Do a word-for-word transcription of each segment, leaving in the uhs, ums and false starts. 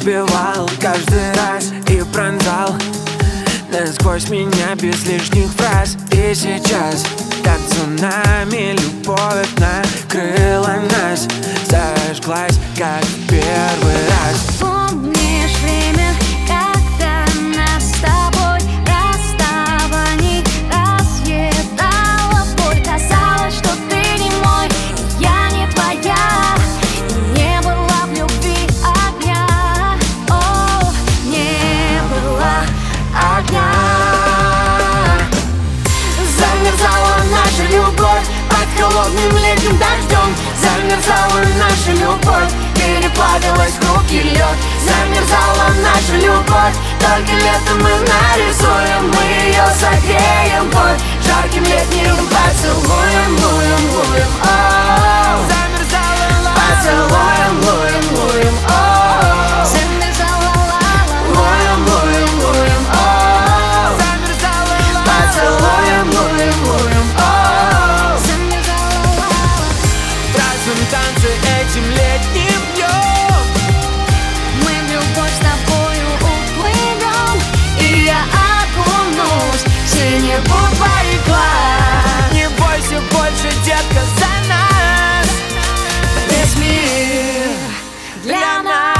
сбивал каждый раз и пронзал насквозь меня без лишних фраз. И сейчас, как цунами, любовь накрыла нас, зажглась, как в первый раз. Помнишь время, когда нас с тобой расставаний разъедала боль? Казалось, что ты не мой, я не твоя, и не было в любви огня. О, не было огня. Замерзала наша любовь под холодным летним дождем. Замерзала наша любовь, переплавилась в руки лед. Замерзала наша любовь, только летом мы нарисуем, мы ее согреем вновь жарким летним поцелуем, луем, луем, о. Замерзала Поцелуем, луем, луем, о. Замерзала луем, луем, луем, о. Замерзала Поцелуем, луем, луем, о. Замерзала в разном танце этим летним днем. мы в любовь с тобою уплывем, и я окунусь в синеву твоих глаз. Не бойся больше, детка, за нас. Весь мир для нас.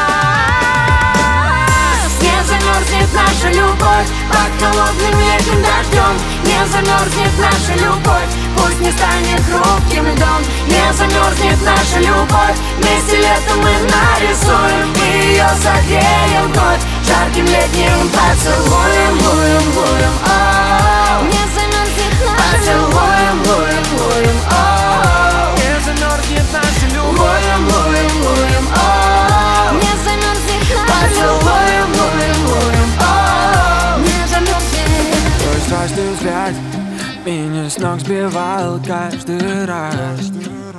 Не замерзнет наша любовь под холодным летним дождем. Не замерзнет наша любовь, пусть не станет хрупким льдом. Не замерзнет наша любовь, вместе летом мы нарисуем, и ее согреем вновь жарким летним поцелуем, луем, луем, о. Не замерзнет наша поцелуем, луем, луем, о. Не замерзнет наша любовь. Луем, луем, луем, о. Не замерзнет наша поцелуем, луем, луем, о. Не замерзнет. Твой страстный взгляд меня с ног сбивал каждый раз.